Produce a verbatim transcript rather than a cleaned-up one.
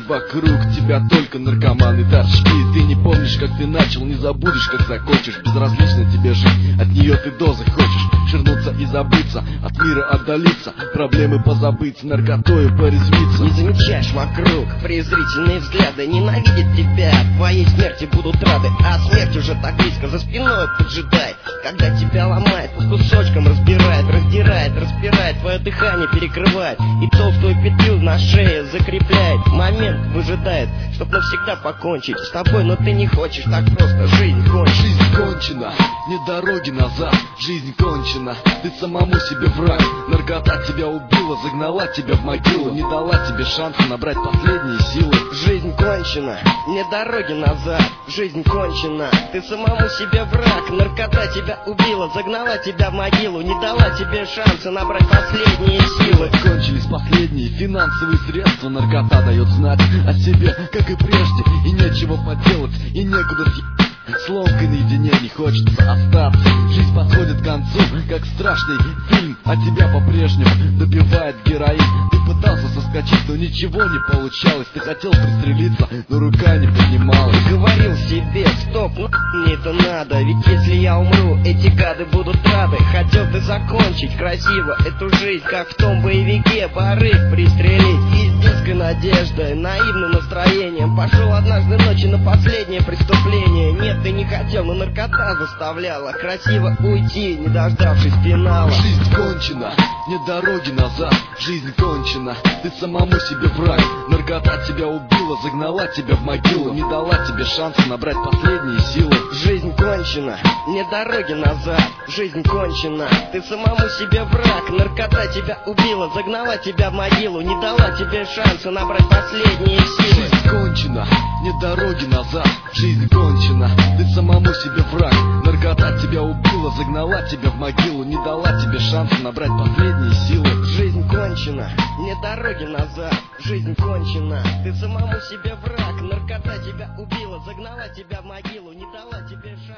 вокруг тебя только наркоманы, торчки. Ты не помнишь, как ты начал, не забудешь, как закончишь. Безразлично тебе жить, от нее ты дозы хочешь. Ширнуться и забыться, от мира отдалиться, проблемы позабыть, наркотою порезвиться. Не замечаешь вокруг презрительные взгляды, ненавидят тебя, твоей смерти будут рады. А смерть уже так близко, за спиной поджидает, когда тебя ломает, по кусочкам разбирает, раздирает, распирает, твое дыхание перекрывает и толстую петлю на шее закрепляет. Момент выжидает, чтоб навсегда покончить с тобой, но ты не хочешь так просто, жизнь кончена. Жизнь кончена, нет дороги назад, жизнь кончена, ты самому себе враг. Наркота тебя убила, загнала тебя в могилу, не дала тебе шанса набрать последние силы. Жизнь кончена, нет дороги назад, жизнь кончена, ты самому себе враг. Наркота тебя убила, загнала тебя в могилу, не дала тебе шанса набрать последние силы. Кончились последние финансовые средства, наркота дает знать о себе, как и прежде, и нечего поделать, и некуда съебать. С ломкой наедине не хочется остаться. Жизнь подходит к концу, как страшный фильм, а тебя по-прежнему добивает героин. Ты пытался соскочить, но ничего не получалось. Ты хотел пристрелиться, но рука не поднималась. Ты говорил себе, стоп, ну мне это надо, ведь если я умру, эти гады будут рады. Хотел ты закончить красиво эту жизнь, как в том боевике, порыв пристрелить. И с детской надеждой, наивным настроением пошел однажды ночью на последнее преступление. Нет, ты не хотел, но наркота заставляла красиво уйти, не дождавшись финала. Жизнь кончена, нет дороги назад, жизнь кончена, ты самому себе враг. Наркота тебя убила, загнала тебя в могилу, не дала тебе шанса набрать последние силы. Жизнь кончена, нет дороги назад, жизнь кончена, ты самому себе враг. Наркота тебя убила, загнала тебя в могилу, не дала тебе шанса набрать последние силы. Жизнь кончена, нет дороги назад, жизнь кончена, ты самому себе враг. Наркота тебя убила, загнала тебя в могилу, не дала тебе шанса набрать последние силы. Жизнь кончена, нет дороги назад, жизнь кончена, ты самому себе враг. Наркота тебя убила, загнала тебя в могилу, не дала тебе шанса.